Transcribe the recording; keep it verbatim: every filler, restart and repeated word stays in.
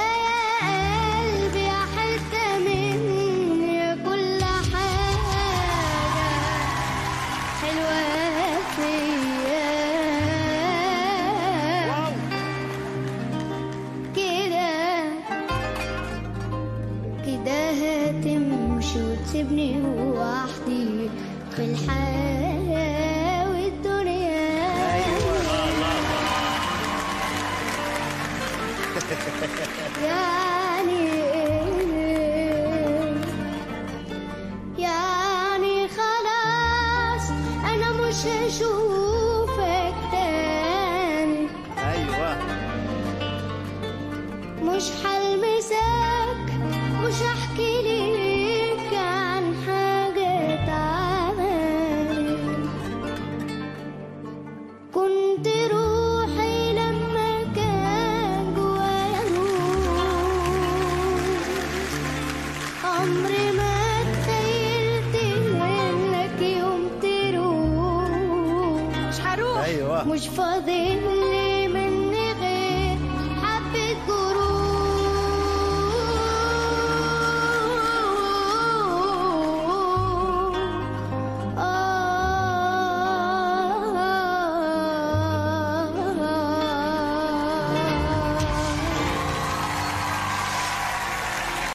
قلبي يا حتة مني كل حاجة حلوة فيا كده كده هتمشي وتسيبني وحدي في الحياة والدنيا. يعني ايه يعني خلاص انا مش هشوفك تاني. ايوه مش هلمسك مش هحكي ليك عن حاجة تعباني. كنت روحي لما كان جوايا نور. عمري ما تخيلت انك يوم تروح. مش هروح. ايوه مش فاضل